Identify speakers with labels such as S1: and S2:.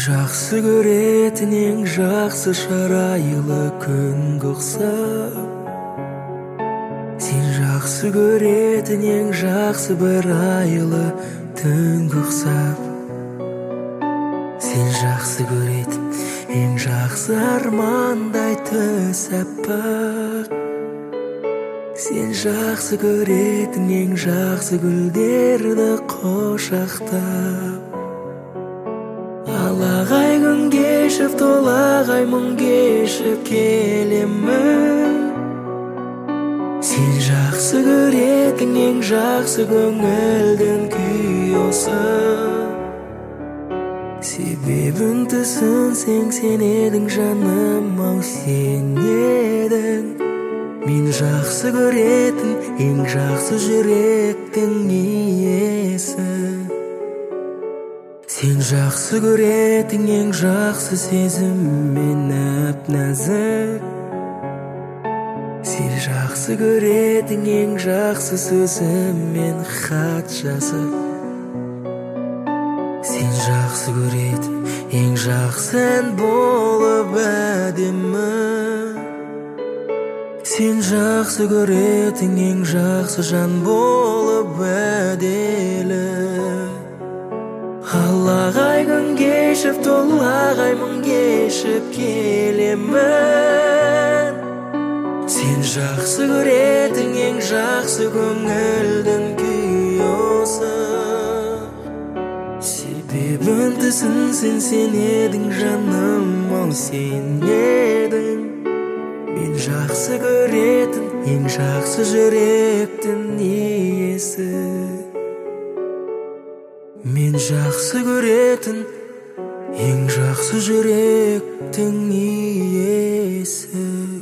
S1: жақсы көретін ең жақсы шарайлы күнге ұқсап, сен жақсы көретін ең жақсы бір айлы түнге ұқсап, сен жақсы көретін ең жақсы армандай түс аппақ, сен жақсы көретін ең жақсы гүлдерді құшақтап, алағай күн кешіп толағай мұң кешіп келемін. Сен жақсы көретін ең жақсы көңілдің күй осы, себебін түсінсең сен едің жаным, ау сен едің мен жақсы көретін ең жақсы жүректің иесі. Сен жақсы көретін ең жақсы сезіммен нәп-нәзік, сен жақсы көретін ең жақсы сөзіммен хат жазып, сен жақсы көретін ең жақсы ән болып әдемі, сен жақсы көретін ең жақсы жан болып әделі. Алағай күн кешіп толағай мұң кешіп келемін. Сен жақсы көретін ең жақсы көңілдің күй осы, себебін түсінсең сен едің жаным, ау сен едің мен жақсы көретін ең жақсы жүректің иесі. Мен жақсы көретін ең жақсы жүректің иесі.